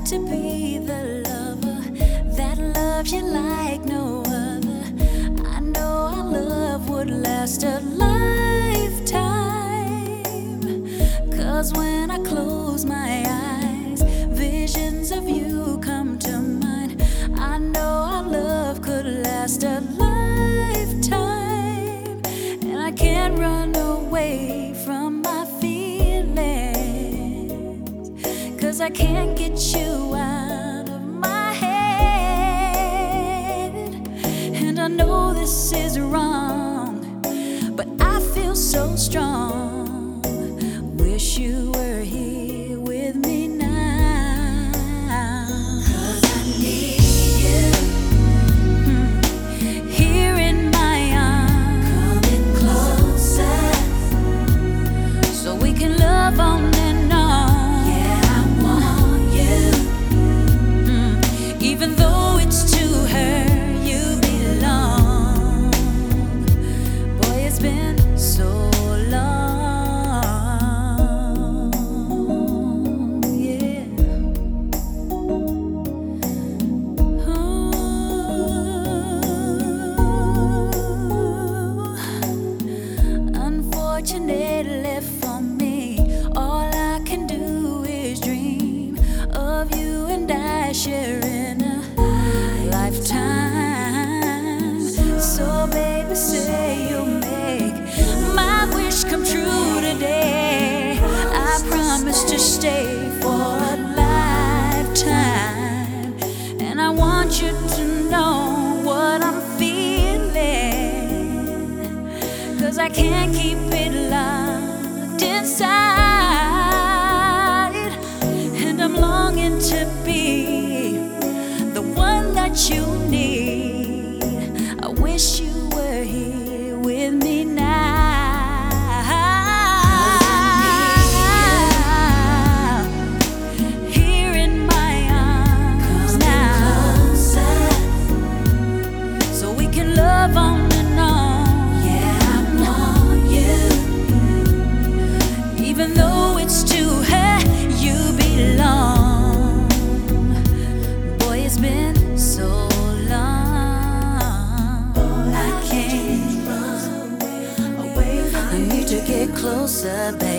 to be the lover that loves you like no other. I know our love would last a lifetime. 'Cause when I close my eyes, visions of you come to mind. I know our love could last a lifetime. And I can't run away from my feelings, 'cause I can't get you out of my head. And I know this is wrong, but I feel so strong. Wish you were here with me now. 'Cause I need you here in my arms, coming closer, so we can love on and on. Yeah, I want you, even though it's to her you belong. Boy, it's been so long, yeah. Unfortunately for me, all I can do is dream of you and I sharing a lifetime. So baby, say you'll make my wish come true today. I promise to stay for a lifetime. And I want you to know what I'm feeling, 'cause I can't keep it locked inside. And I'm longing to be the one that you need. I wish you were here with me now. Here in my arms now, so we can love on and on. Yeah, I want you, even though it's to her you belong. Boy, it's been so long, I can't run away from you. I need to get closer, baby.